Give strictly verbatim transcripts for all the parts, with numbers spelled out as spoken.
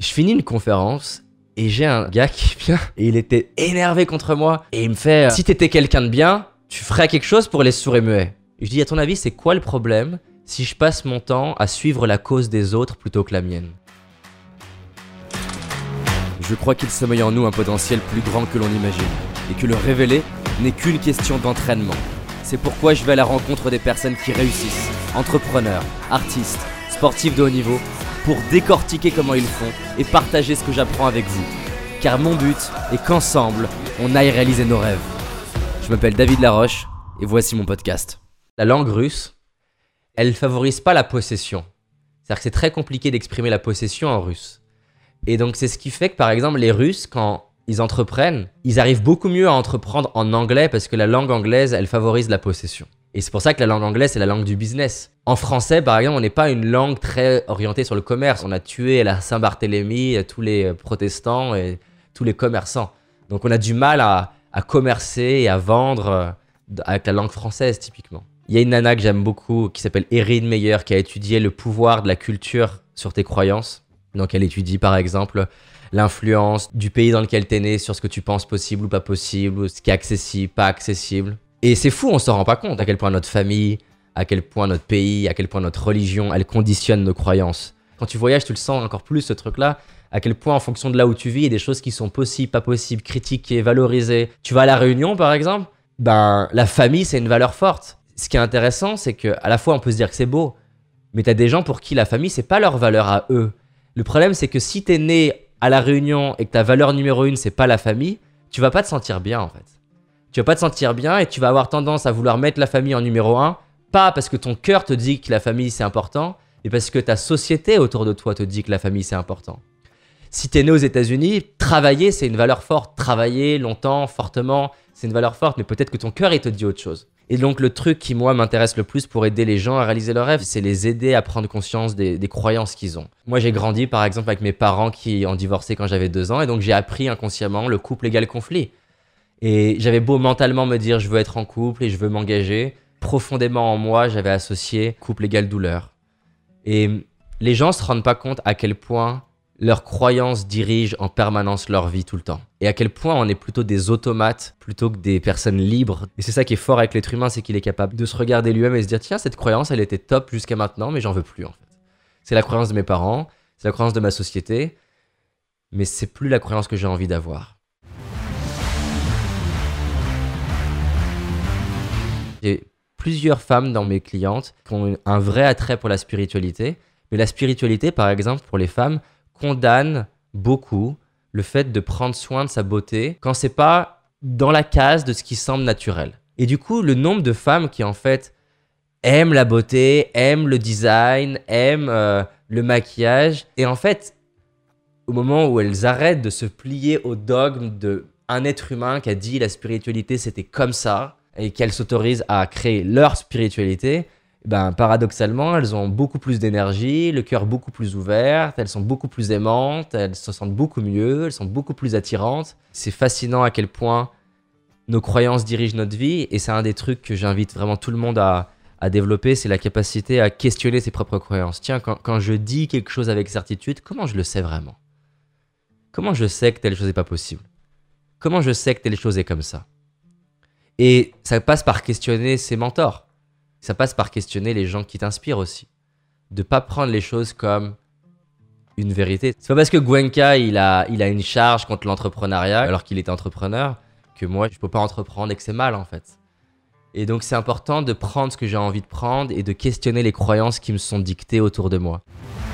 Je finis une conférence et j'ai un gars qui vient et il était énervé contre moi et il me fait euh, « Si t'étais quelqu'un de bien, tu ferais quelque chose pour les sourds et muets. » Je dis « À ton avis, c'est quoi le problème si je passe mon temps à suivre la cause des autres plutôt que la mienne ?» Je crois qu'il sommeille en nous un potentiel plus grand que l'on imagine et que le révéler n'est qu'une question d'entraînement. C'est pourquoi je vais à la rencontre des personnes qui réussissent, entrepreneurs, artistes, sportifs de haut niveau, pour décortiquer comment ils font et partager ce que j'apprends avec vous. Car mon but est qu'ensemble, on aille réaliser nos rêves. Je m'appelle David Laroche et voici mon podcast. La langue russe, elle favorise pas la possession. C'est-à-dire que c'est très compliqué d'exprimer la possession en russe. Et donc c'est ce qui fait que par exemple les Russes, quand ils entreprennent, ils arrivent beaucoup mieux à entreprendre en anglais parce que la langue anglaise, elle favorise la possession. Et c'est pour ça que la langue anglaise, c'est la langue du business. En français, par exemple, on n'est pas une langue très orientée sur le commerce. On a tué à la Saint-Barthélemy tous les protestants et tous les commerçants. Donc on a du mal à, à commercer et à vendre avec la langue française, typiquement. Il y a une nana que j'aime beaucoup qui s'appelle Erin Meyer qui a étudié le pouvoir de la culture sur tes croyances. Donc elle étudie, par exemple, l'influence du pays dans lequel tu es né sur ce que tu penses possible ou pas possible, ce qui est accessible, pas accessible. Et c'est fou, on s'en rend pas compte à quel point notre famille, à quel point notre pays, à quel point notre religion, elle conditionne nos croyances. Quand tu voyages, tu le sens encore plus, ce truc-là, à quel point en fonction de là où tu vis, il y a des choses qui sont possibles, pas possibles, critiquées, valorisées. Tu vas à La Réunion, par exemple, ben, la famille, c'est une valeur forte. Ce qui est intéressant, c'est qu'à la fois, on peut se dire que c'est beau, mais tu as des gens pour qui la famille, c'est pas leur valeur à eux. Le problème, c'est que si tu es né à La Réunion et que ta valeur numéro une, c'est pas la famille, tu vas pas te sentir bien, en fait. Tu vas pas te sentir bien et tu vas avoir tendance à vouloir mettre la famille en numéro un, pas parce que ton cœur te dit que la famille c'est important, mais parce que ta société autour de toi te dit que la famille c'est important. Si tu es né aux États-Unis, travailler c'est une valeur forte. Travailler longtemps, fortement, c'est une valeur forte, mais peut-être que ton cœur il te dit autre chose. Et donc le truc qui moi m'intéresse le plus pour aider les gens à réaliser leurs rêves, c'est les aider à prendre conscience des, des croyances qu'ils ont. Moi j'ai grandi par exemple avec mes parents qui ont divorcé quand j'avais deux ans et donc j'ai appris inconsciemment le couple égale conflit. Et j'avais beau mentalement me dire je veux être en couple et je veux m'engager, profondément en moi j'avais associé couple égale douleur. Et les gens se rendent pas compte à quel point leurs croyances dirigent en permanence leur vie tout le temps. Et à quel point on est plutôt des automates plutôt que des personnes libres. Et c'est ça qui est fort avec l'être humain, c'est qu'il est capable de se regarder lui-même et se dire tiens, cette croyance elle était top jusqu'à maintenant mais j'en veux plus en fait. C'est la croyance de mes parents, c'est la croyance de ma société, mais c'est plus la croyance que j'ai envie d'avoir. J'ai plusieurs femmes dans mes clientes qui ont un vrai attrait pour la spiritualité. Mais la spiritualité, par exemple, pour les femmes, condamne beaucoup le fait de prendre soin de sa beauté quand c'est pas dans la case de ce qui semble naturel. Et du coup, le nombre de femmes qui, en fait, aiment la beauté, aiment le design, aiment euh, le maquillage, et en fait, au moment où elles arrêtent de se plier au dogme d'un être humain qui a dit la spiritualité, c'était comme ça, et qu'elles s'autorisent à créer leur spiritualité, ben, paradoxalement, elles ont beaucoup plus d'énergie, le cœur beaucoup plus ouvert, elles sont beaucoup plus aimantes, elles se sentent beaucoup mieux, elles sont beaucoup plus attirantes. C'est fascinant à quel point nos croyances dirigent notre vie, et c'est un des trucs que j'invite vraiment tout le monde à, à développer, c'est la capacité à questionner ses propres croyances. Tiens, quand, quand je dis quelque chose avec certitude, comment je le sais vraiment ? Comment je sais que telle chose n'est pas possible ? Comment je sais que telle chose est comme ça ? Et ça passe par questionner ses mentors. Ça passe par questionner les gens qui t'inspirent aussi. De pas prendre les choses comme une vérité. C'est pas parce que Gwenka, il a, il a une charge contre l'entrepreneuriat, alors qu'il est entrepreneur, que moi, je peux pas entreprendre et que c'est mal, en fait. Et donc, c'est important de prendre ce que j'ai envie de prendre et de questionner les croyances qui me sont dictées autour de moi.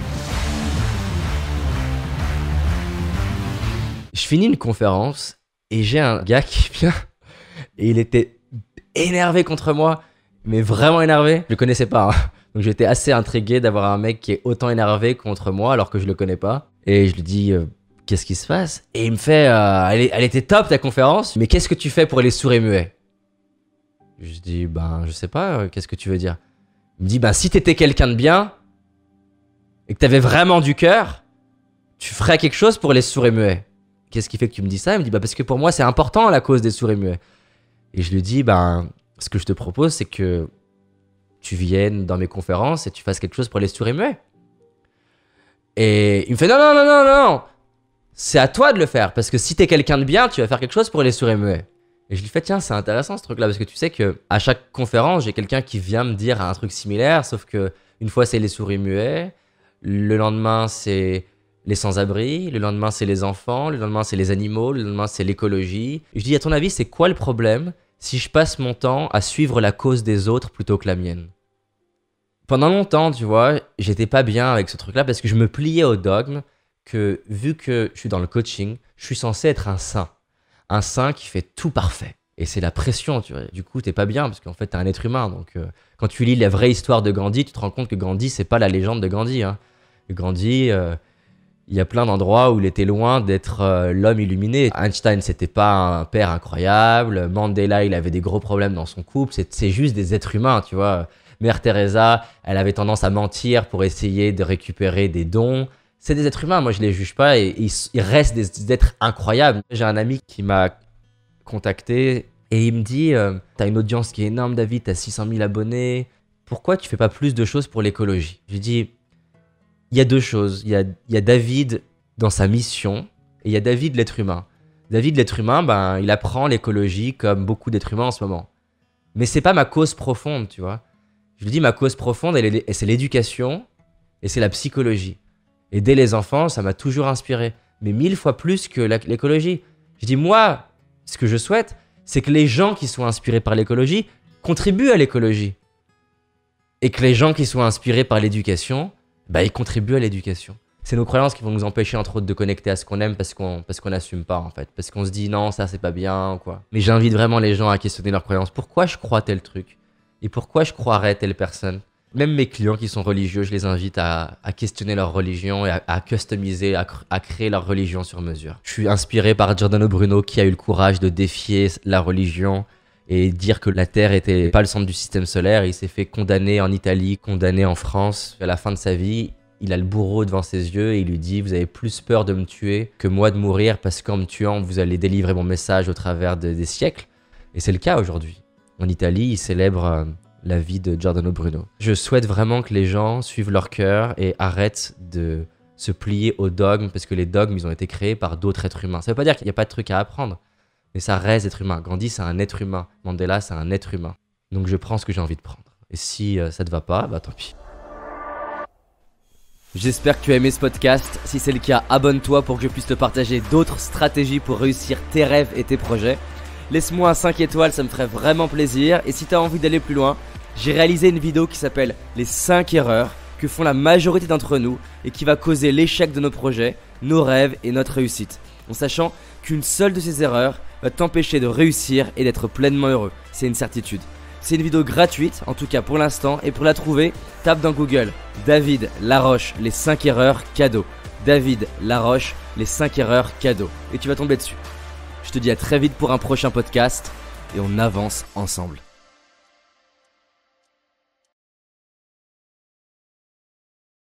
Je finis une conférence et j'ai un gars qui vient... Et il était énervé contre moi, mais vraiment énervé. Je le connaissais pas, hein. Donc j'étais assez intrigué d'avoir un mec qui est autant énervé contre moi alors que je le connais pas. Et je lui dis, euh, qu'est-ce qui se passe ? Et il me fait, euh, elle, est, elle était top ta conférence, mais qu'est-ce que tu fais pour les sourds et muets ? Je dis, ben je sais pas, euh, qu'est-ce que tu veux dire ? Il me dit, ben si t'étais quelqu'un de bien, et que t'avais vraiment du cœur, tu ferais quelque chose pour les sourds et muets. Qu'est-ce qui fait que tu me dis ça ? Il me dit, bah parce que pour moi c'est important la cause des sourds et muets. Et je lui dis, ben, ce que je te propose, c'est que tu viennes dans mes conférences et tu fasses quelque chose pour les sourds et muets. Et il me fait non, non, non, non, non, c'est à toi de le faire. Parce que si t'es quelqu'un de bien, tu vas faire quelque chose pour les sourds et muets. Et je lui fais, tiens, c'est intéressant ce truc-là. Parce que tu sais qu'à chaque conférence, j'ai quelqu'un qui vient me dire un truc similaire. Sauf que une fois, c'est les sourds et muets. Le lendemain, c'est les sans-abri. Le lendemain, c'est les enfants. Le lendemain, c'est les animaux. Le lendemain, c'est l'écologie. Et je dis, à ton avis, c'est quoi le problème si je passe mon temps à suivre la cause des autres plutôt que la mienne? Pendant longtemps, tu vois, j'étais pas bien avec ce truc-là parce que je me pliais au dogme que, vu que je suis dans le coaching, je suis censé être un saint. Un saint qui fait tout parfait. Et c'est la pression, tu vois. Du coup, t'es pas bien parce qu'en fait, t'es un être humain. Donc, euh, quand tu lis la vraie histoire de Gandhi, tu te rends compte que Gandhi, c'est pas la légende de Gandhi. Hein. Gandhi, il euh, y a plein d'endroits où il était loin d'être euh, l'homme illuminé. Einstein, c'était pas un père incroyable. Mandela, il avait des gros problèmes dans son couple. C'est, c'est juste des êtres humains, tu vois. Mère Teresa, elle avait tendance à mentir pour essayer de récupérer des dons. C'est des êtres humains, moi je les juge pas et ils, ils restent des, des êtres incroyables. J'ai un ami qui m'a contacté et il me dit euh, t'as une audience qui est énorme David, t'as six cent mille abonnés, pourquoi tu fais pas plus de choses pour l'écologie? Je lui dis il y a deux choses, il y a, il y a David dans sa mission et il y a David l'être humain. David l'être humain, ben, il apprend l'écologie comme beaucoup d'êtres humains en ce moment. Mais c'est pas ma cause profonde, tu vois. Je lui dis ma cause profonde, elle est, c'est l'éducation et c'est la psychologie. Aider les enfants, ça m'a toujours inspiré, mais mille fois plus que la, l'écologie. Je dis, moi, ce que je souhaite, c'est que les gens qui sont inspirés par l'écologie contribuent à l'écologie. Et que les gens qui sont inspirés par l'éducation, bah, ils contribuent à l'éducation. C'est nos croyances qui vont nous empêcher, entre autres, de connecter à ce qu'on aime parce qu'on parce qu'on n'assume pas, en fait. Parce qu'on se dit, non, ça, c'est pas bien, ou quoi. Mais j'invite vraiment les gens à questionner leurs croyances. Pourquoi je crois tel truc? Et pourquoi je croirais telle personne? Même mes clients qui sont religieux, je les invite à, à questionner leur religion et à, à customiser, à, à créer leur religion sur mesure. Je suis inspiré par Giordano Bruno qui a eu le courage de défier la religion et dire que la Terre était pas le centre du système solaire. Il s'est fait condamner en Italie, condamné en France. À la fin de sa vie, il a le bourreau devant ses yeux et il lui dit « Vous avez plus peur de me tuer que moi de mourir parce qu'en me tuant, vous allez délivrer mon message au travers de, des siècles. » Et c'est le cas aujourd'hui. En Italie, ils célèbrent euh, la vie de Giordano Bruno. Je souhaite vraiment que les gens suivent leur cœur et arrêtent de se plier aux dogmes parce que les dogmes, ils ont été créés par d'autres êtres humains. Ça veut pas dire qu'il n'y a pas de truc à apprendre, mais ça reste être humain. Gandhi, c'est un être humain. Mandela, c'est un être humain. Donc je prends ce que j'ai envie de prendre. Et si euh, ça te va pas, bah tant pis. J'espère que tu as aimé ce podcast. Si c'est le cas, abonne-toi pour que je puisse te partager d'autres stratégies pour réussir tes rêves et tes projets. Laisse-moi un cinq étoiles, ça me ferait vraiment plaisir. Et si tu as envie d'aller plus loin, j'ai réalisé une vidéo qui s'appelle les cinq erreurs que font la majorité d'entre nous et qui va causer l'échec de nos projets, nos rêves et notre réussite. En sachant qu'une seule de ces erreurs va t'empêcher de réussir et d'être pleinement heureux. C'est une certitude. C'est une vidéo gratuite, en tout cas pour l'instant, et pour la trouver, tape dans Google David Laroche, les cinq erreurs cadeaux. David Laroche, les cinq erreurs cadeaux. Et tu vas tomber dessus. Je te dis à très vite pour un prochain podcast et on avance ensemble.